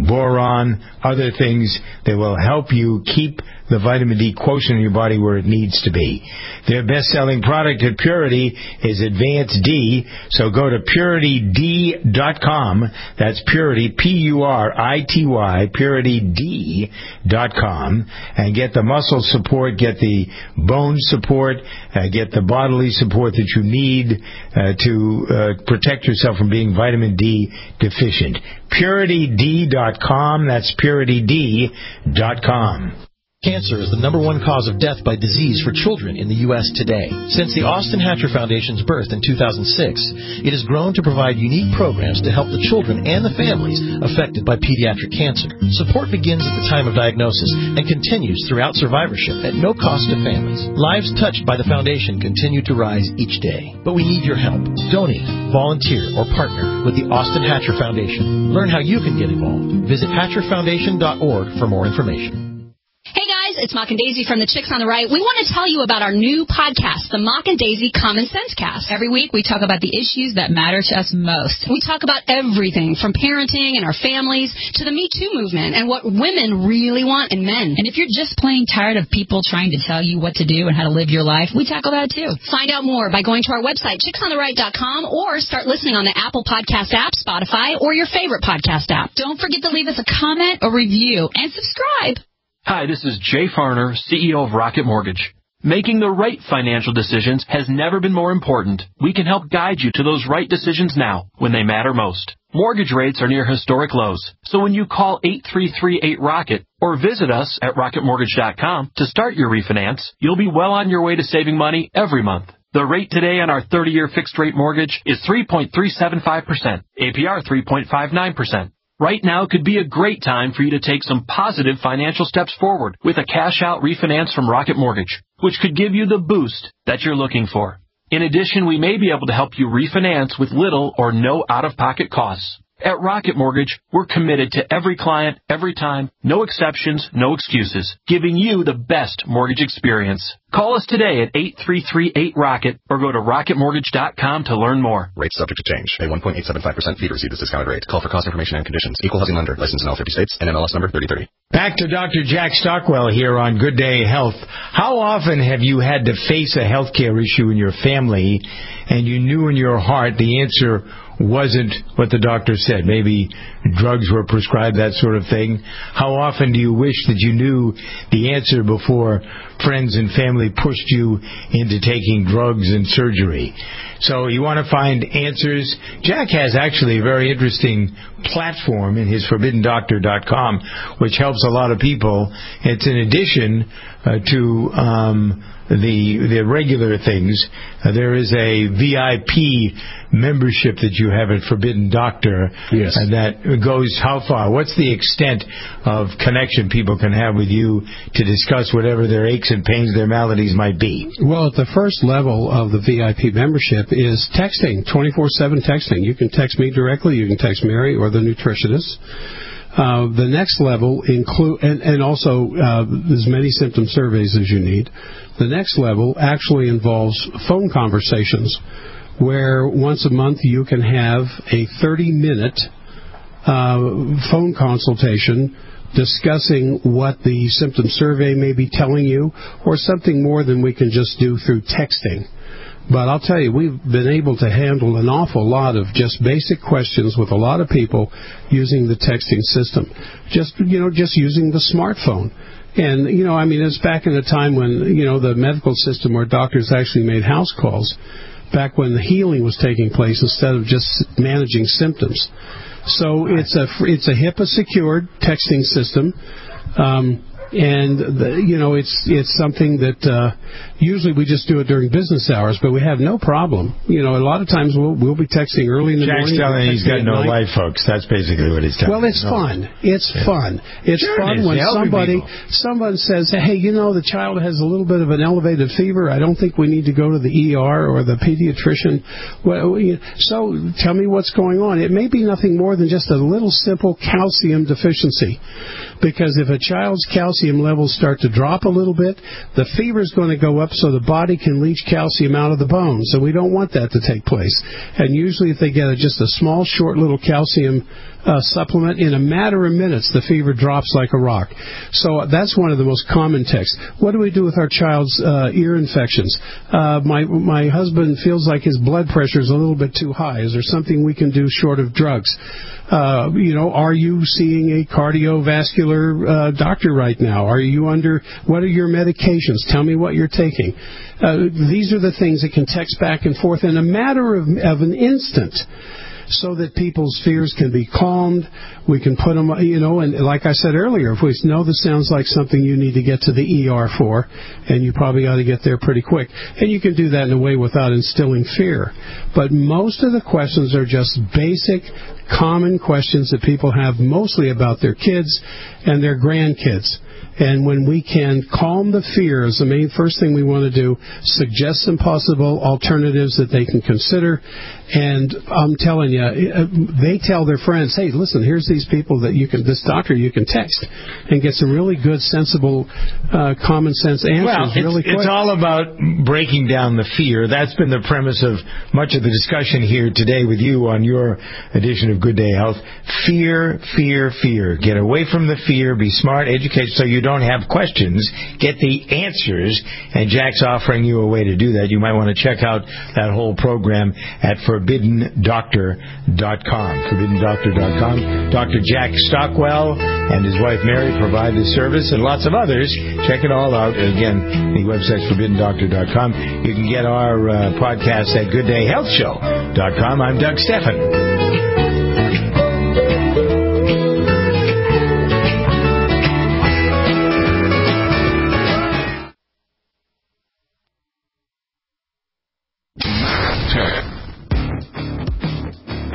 S2: boron, other things that will help you keep the vitamin D quotient in your body where it needs to be. Their best-selling product at Purity is Advanced D, so go to Purity D dot com. That's Purity, P U R I T Y, Purity D dot com, and get the muscle support, get the bone support, uh, get the bodily support that you need uh, to uh, protect yourself from being vitamin D deficient. Purity D dot com, that's Purity D dot com.
S20: Cancer is the number one cause of death by disease for children in the U S today. Since the Austin Hatcher Foundation's birth in two thousand six, it has grown to provide unique programs to help the children and the families affected by pediatric cancer. Support begins at the time of diagnosis and continues throughout survivorship at no cost to families. Lives touched by the foundation continue to rise each day. But we need your help. Donate, volunteer, or partner with the Austin Hatcher Foundation. Learn how you can get involved. Visit hatcher foundation dot org for more information.
S21: Hey guys, it's Mock and Daisy from the Chicks on the Right. We want to tell you about our new podcast, the Mock and Daisy Common Sense Cast. Every week we talk about the issues that matter to us most. We talk about everything from parenting and our families to the Me Too movement and what women really want in men. And if you're just plain tired of people trying to tell you what to do and how to live your life, we tackle that too. Find out more by going to our website, chicks on the right dot com, or start listening on the Apple Podcast app, Spotify, or your favorite podcast app. Don't forget to leave us a comment, a review, and subscribe.
S11: Hi, this is Jay Farner, C E O of Rocket Mortgage. Making the right financial decisions has never been more important. We can help guide you to those right decisions now, when they matter most. Mortgage rates are near historic lows, so when you call eight three three eight ROCKET or visit us at rocket mortgage dot com to start your refinance, you'll be well on your way to saving money every month. The rate today on our thirty-year fixed-rate mortgage is three point three seven five percent, A P R three point five nine percent. Right now could be a great time for you to take some positive financial steps forward with a cash-out refinance from Rocket Mortgage, which could give you the boost that you're looking for. In addition, we may be able to help you refinance with little or no out-of-pocket costs. At Rocket Mortgage, we're committed to every client, every time, no exceptions, no excuses, giving you the best mortgage experience. Call us today at eight three three eight ROCKET or go to rocket mortgage dot com to learn more.
S12: Rates subject to change. Pay one point eight seven five percent fee to receive this discounted rate. Call for cost information and conditions. Equal housing lender. Licensed in all fifty states. N M L S number thirty thirty.
S2: Back to Doctor Jack Stockwell here on Good Day Health. How often have you had to face a healthcare issue in your family and you knew in your heart the answer wasn't what the doctor said? Maybe drugs were prescribed, that sort of thing. How often do you wish that you knew the answer before friends and family pushed you into taking drugs and surgery? So you want to find answers. Jack has actually a very interesting platform in his forbidden doctor dot com, which helps a lot of people. It's in addition uh, to um, the the regular things. Uh, there is a V I P membership that you have at Forbidden Doctor.
S3: Yes.
S2: And that goes how far? What's the extent of connection people can have with you to discuss whatever their aches and pains, their maladies might be?
S3: Well, at the first level of the V I P membership is texting, twenty-four seven texting. You can text me directly, you can text Mary or the nutritionist. Uh, the next level include, and, and also uh, as many symptom surveys as you need. The next level actually involves phone conversations, where once a month you can have a thirty-minute uh, phone consultation discussing what the symptom survey may be telling you, or something more than we can just do through texting. But I'll tell you, we've been able to handle an awful lot of just basic questions with a lot of people using the texting system. Just, you know, just using the smartphone. And, you know, I mean, it's back in a time when, you know, the medical system where doctors actually made house calls, back when the healing was taking place instead of just managing symptoms. So it's a, it's a HIPAA-secured texting system. Um, And, the, you know, it's it's something that uh, usually we just do it during business hours, but we have no problem. You know, a lot of times we'll we'll be texting early in the
S2: Jack's
S3: morning.
S2: Jack's telling he's got no life, folks. That's basically what he's telling
S3: Well, it's
S2: no.
S3: fun. It's yeah. fun. It's
S2: sure
S3: fun
S2: it
S3: when somebody
S2: people.
S3: someone says, hey, you know, the child has a little bit of an elevated fever. I don't think we need to go to the E R or the pediatrician. Well, so tell me what's going on. It may be nothing more than just a little simple calcium deficiency. Because if a child's calcium levels start to drop a little bit, the fever is going to go up so the body can leach calcium out of the bones. And we don't want that to take place. And usually if they get a, just a small, short little calcium uh, supplement, in a matter of minutes, the fever drops like a rock. So that's one of the most common texts. What do we do with our child's uh, ear infections? Uh, my, my husband feels like his blood pressure is a little bit too high. Is there something we can do short of drugs? Uh, you know, are you seeing a cardiovascular uh, doctor right now? Are you under, what are your medications? Tell me what you're taking. Uh, these are the things that can text back and forth in a matter of, of an instant, so that people's fears can be calmed. We can put them, you know, and like I said earlier, if we know this sounds like something you need to get to the E R for, and you probably ought to get there pretty quick. And you can do that in a way without instilling fear. But most of the questions are just basic, common questions that people have mostly about their kids and their grandkids. And when we can calm the fears, the main first thing we want to do, suggest some possible alternatives that they can consider. And I'm telling you, they tell their friends, hey, listen, here's these people that you can, this doctor you can text and get some really good, sensible, uh, common sense answers
S2: well, it's,
S3: really quick.
S2: It's all about breaking down the fear. That's been the premise of much of the discussion here today with you on your edition of Good Day Health. Fear, fear, fear. Get away from the fear. Be smart, educate, so you don't have questions. Get the answers. And Jack's offering you a way to do that. You might want to check out that whole program at forbidden doctor dot com. forbidden doctor dot com. Doctor Jack Stockwell and his wife Mary provide this service, and lots of others. Check it all out. Again, the website's forbidden doctor dot com. You can get our uh, podcast at good day health show dot com. I'm Doug Stephan.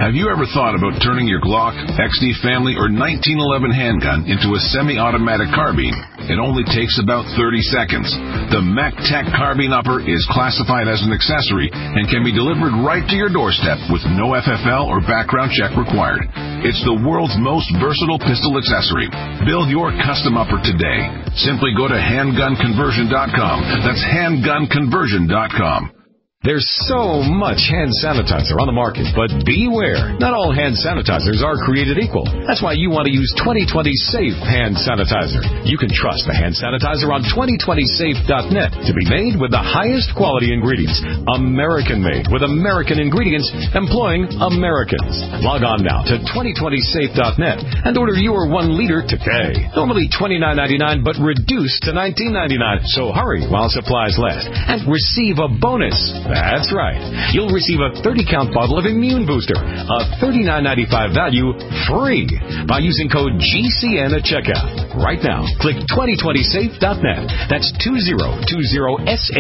S4: Have you ever thought about turning your Glock, X D Family, or nineteen eleven handgun into a semi-automatic carbine? It only takes about thirty seconds. The MacTac Carbine Upper is classified as an accessory and can be delivered right to your doorstep with no F F L or background check required. It's the world's most versatile pistol accessory. Build your custom upper today. Simply go to handgun conversion dot com. That's handgun conversion dot com.
S19: There's so much hand sanitizer on the market, but beware. Not all hand sanitizers are created equal. That's why you want to use twenty twenty Safe Hand Sanitizer. You can trust the hand sanitizer on twenty twenty safe dot net to be made with the highest quality ingredients. American-made with American ingredients employing Americans. Log on now to twenty twenty safe dot net and order your one liter today. Normally twenty-nine ninety-nine, but reduced to nineteen ninety-nine. So hurry while supplies last and receive a bonus. That's right. You'll receive a thirty count bottle of Immune Booster, a thirty-nine ninety-five value, free by using code G C N at checkout. Right now, click twenty twenty safe dot net. That's two zero two zero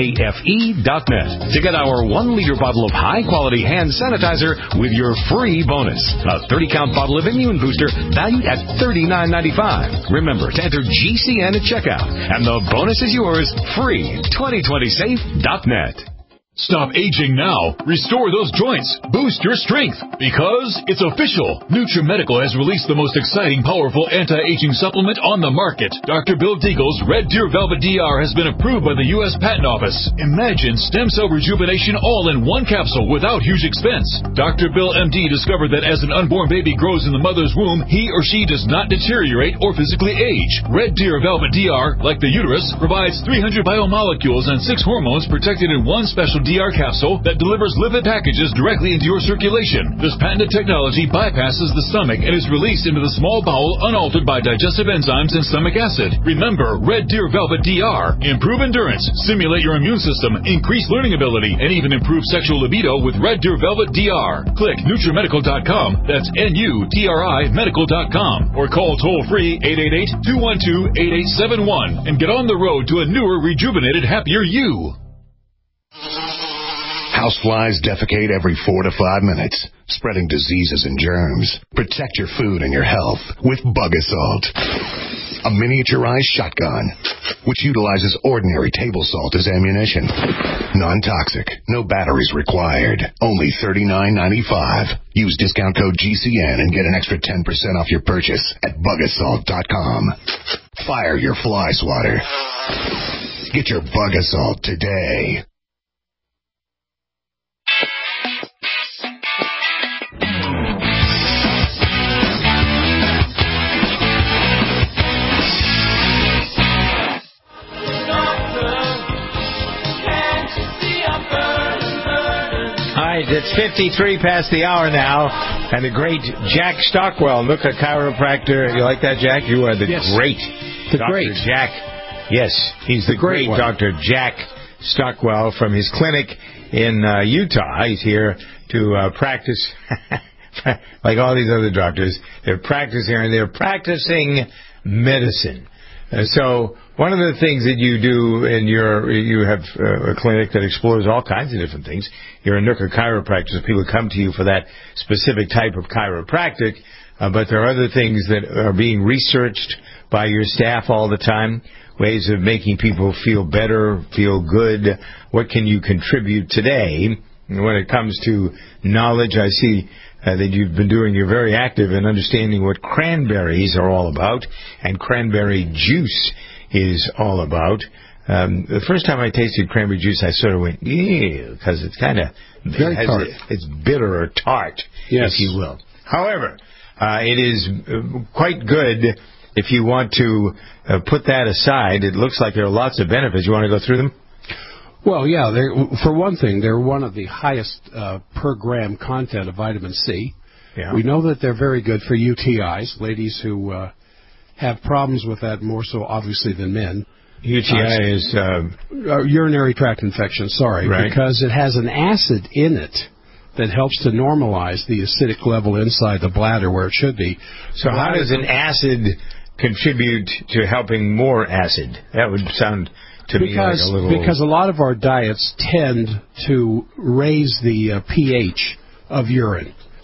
S19: safe dot net to get our one liter bottle of high-quality hand sanitizer with your free bonus. A thirty count bottle of Immune Booster valued at thirty-nine ninety-five. Remember to enter G C N at checkout, and the bonus is yours free. twenty twenty safe dot net.
S22: Stop aging now. Restore those joints. Boost your strength. Because it's official. NutriMedical has released the most exciting, powerful anti-aging supplement on the market. Doctor Bill Deagle's Red Deer Velvet D R has been approved by the U S Patent Office. Imagine stem cell rejuvenation all in one capsule without huge expense. Doctor Bill M D discovered that as an unborn baby grows in the mother's womb, he or she does not deteriorate or physically age. Red Deer Velvet D R, like the uterus, provides three hundred biomolecules and six hormones protected in one special D R capsule that delivers lipid packages directly into your circulation. This patented technology bypasses the stomach and is released into the small bowel unaltered by digestive enzymes and stomach acid. Remember, Red Deer Velvet D R. Improve endurance, stimulate your immune system, increase learning ability, and even improve sexual libido with Red Deer Velvet D R. Click NutriMedical dot com. That's N U T R I medical dot com. Or call toll-free eight eight eight, two one two, eight eight seven one and get on the road to a newer, rejuvenated, happier you.
S23: Houseflies defecate every four to five minutes, spreading diseases and germs. Protect your food and your health with Bug-A-Salt, a miniaturized shotgun which utilizes ordinary table salt as ammunition. Non-toxic, no batteries required. Only thirty-nine ninety-five. Use discount code G C N and get an extra ten percent off your purchase at Bug A Salt dot com. Fire your fly swatter. Get your Bug-A-Salt today.
S2: It's fifty-three past the hour now, and the great Jack Stockwell, Nooka chiropractor. You like that, Jack? You are the
S3: yes.
S2: great
S3: The
S2: Doctor
S3: great.
S2: Jack. Yes, he's the,
S3: The great
S2: great, great Doctor Jack Stockwell from his clinic in uh, Utah. He's here to uh, practice, like all these other doctors. They're practicing, and they're practicing medicine. Uh, so one of the things that you do in your, you have uh, a clinic that explores all kinds of different things. You're a Nooka chiropractor, so people come to you for that specific type of chiropractic, uh, but there are other things that are being researched by your staff all the time, ways of making people feel better, feel good. What can you contribute today? And when it comes to knowledge, I see Uh, that you've been doing. You're very active in understanding what cranberries are all about, and cranberry juice is all about. Um, the first time I tasted cranberry juice, I sort of went, ew, because it's kind of
S3: very
S2: it
S3: tart.
S2: It's bitter or tart,
S3: yes.
S2: if you will. However, uh, it is quite good if you want to uh, put that aside. It looks like there are lots of benefits. You want to go through them?
S3: Well, yeah. For one thing, they're one of the highest uh, per gram content of vitamin C.
S2: Yeah.
S3: We know that they're very good for U T Is, ladies who uh, have problems with that more so, obviously, than men.
S2: U T I uh, is uh,
S3: uh, urinary tract infection. Sorry,
S2: right.
S3: Because it has an acid in it that helps to normalize the acidic level inside the bladder where it should be.
S2: So, how does an acid contribute to helping more acid? That would sound to
S3: because,
S2: me like a little...
S3: Because a lot of our diets tend to raise the uh, pH of urine.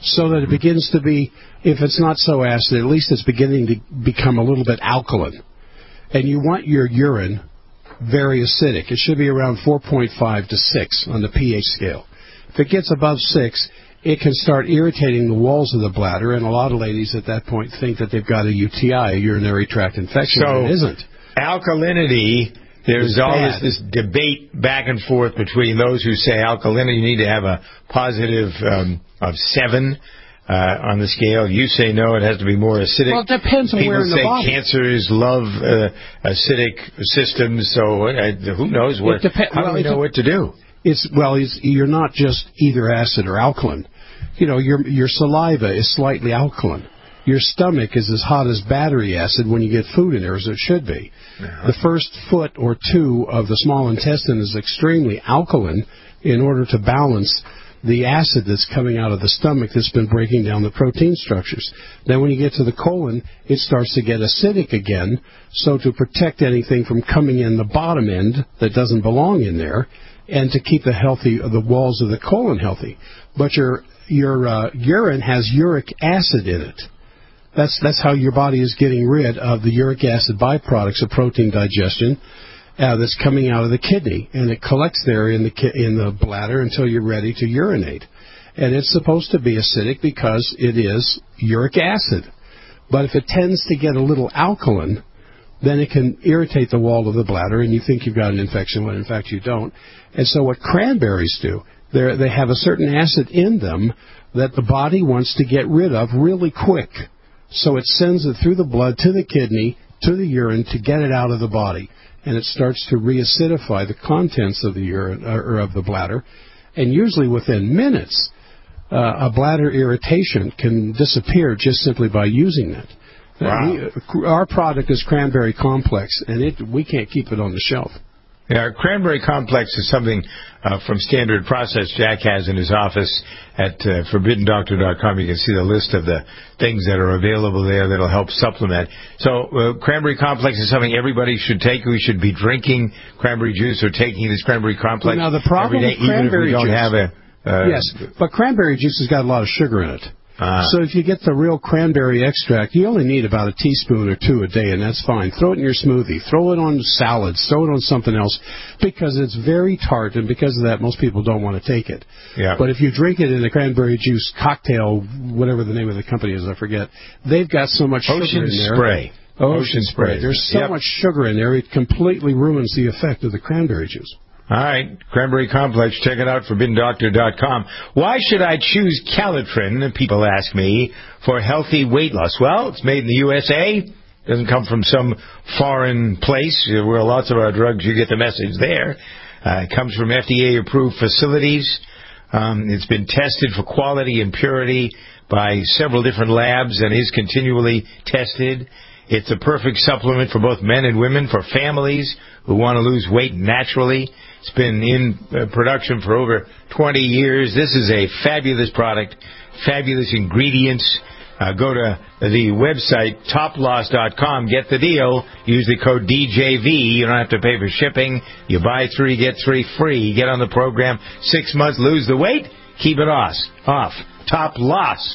S3: so that it begins to be, if it's not so acid, at least it's beginning to become a little bit alkaline. And you want your urine very acidic. It should be around four point five to six on the pH scale. If it gets above six, it can start irritating the walls of the bladder, and a lot of ladies at that point think that they've got a U T I, a urinary tract infection,
S2: so,
S3: but it isn't.
S2: Alkalinity, there's always this debate back and forth between those who say alkalinity, you need to have a positive um, of seven uh, on the scale. You say no, it has to be more acidic.
S3: Well, it depends on
S2: People
S3: where in the
S2: say
S3: body.
S2: cancers love uh, acidic systems, so uh, who knows what,
S3: Depe-
S2: how
S3: well,
S2: do we know
S3: de-
S2: what to do?
S3: It's, well, it's, you're not just either acid or alkaline. You know, your your saliva is slightly alkaline. Your stomach is as hot as battery acid when you get food in there, as it should be. Uh-huh. The first foot or two of the small intestine is extremely alkaline in order to balance the acid that's coming out of the stomach that's been breaking down the protein structures. Then when you get to the colon, it starts to get acidic again, so to protect anything from coming in the bottom end that doesn't belong in there, and to keep the healthy the walls of the colon healthy. But your your uh, urine has uric acid in it. That's that's how your body is getting rid of the uric acid byproducts of protein digestion uh, that's coming out of the kidney, and it collects there in the ki- in the bladder until you're ready to urinate. And it's supposed to be acidic because it is uric acid. But if it tends to get a little alkaline, then it can irritate the wall of the bladder, and you think you've got an infection when in fact you don't. And so what cranberries do, they they have a certain acid in them that the body wants to get rid of really quick. So it sends it through the blood to the kidney, to the urine, to get it out of the body. And it starts to reacidify the contents of the urine or of the bladder. And usually within minutes, uh, a bladder irritation can disappear just simply by using that.
S2: Wow.
S3: We, our product is Cranberry Complex, and it we can't keep it on the shelf.
S2: Yeah, Cranberry Complex is something uh, from Standard Process Jack has in his office at uh, forbidden doctor dot com. You can see the list of the things that are available there that will help supplement. So uh, Cranberry Complex is something everybody should take. We should be drinking cranberry juice or taking this Cranberry Complex
S3: well, now the problem
S2: every day,
S3: with
S2: even if we
S3: cranberry
S2: don't
S3: juice,
S2: have a... Uh,
S3: yes, but cranberry juice has got a lot of sugar in it.
S2: Uh,
S3: so if you get the real cranberry extract, you only need about a teaspoon or two a day, and that's fine. Throw it in your smoothie. Throw it on salads. Throw it on something else, because it's very tart, and because of that, most people don't want to take it.
S2: Yeah.
S3: But if you drink it in a cranberry juice cocktail, whatever the name of the company is, I forget, they've got so much
S2: Ocean
S3: sugar in there.
S2: Spray.
S3: Ocean,
S2: Ocean
S3: Spray.
S2: Spray.
S3: There's so
S2: Yep.
S3: much sugar in there, it completely ruins the effect of the cranberry juice.
S2: All right, Cranberry Complex. Check it out, forbidden doctor dot com. Why should I choose Calitrin, people ask me, for healthy weight loss? Well, it's made in the U S A. It doesn't come from some foreign place where lots of our drugs, you get the message there. Uh, it comes from F D A-approved facilities. Um, it's been tested for quality and purity by several different labs and is continually tested. It's a perfect supplement for both men and women, for families who want to lose weight naturally. It's been in uh, production for over twenty years. This is a fabulous product, fabulous ingredients. Uh, go to the website, top loss dot com. Get the deal. Use the code D J V. You don't have to pay for shipping. You buy three, get three free. Get on the program. Six months, lose the weight, keep it off. Off. Top Loss.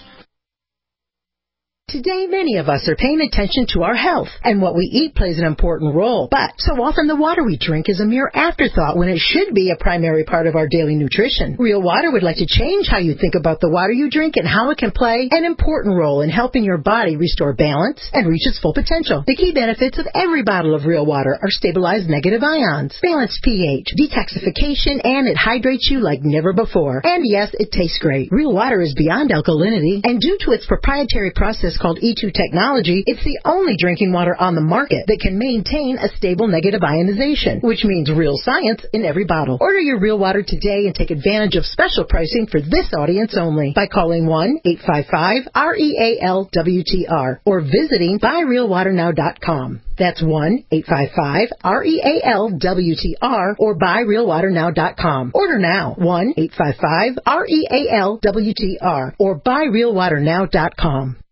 S6: Today, many of us are paying attention to our health, and what we eat plays an important role. But so often the water we drink is a mere afterthought when it should be a primary part of our daily nutrition. Real Water would like to change how you think about the water you drink and how it can play an important role in helping your body restore balance and reach its full potential. The key benefits of every bottle of Real Water are stabilized negative ions, balanced pH, detoxification, and it hydrates you like never before. And yes, it tastes great. Real Water is beyond alkalinity, and due to its proprietary process called E two technology, it's the only drinking water on the market that can maintain a stable negative ionization, which means real science in every bottle. Order your Real Water today and take advantage of special pricing for this audience only by calling one eight five five R E A L W T R or visiting buy real water now dot com. That's one eight five five R E A L W T R or buy real water now dot com. Order now, one eight five five R E A L W T R or buy real water now dot com.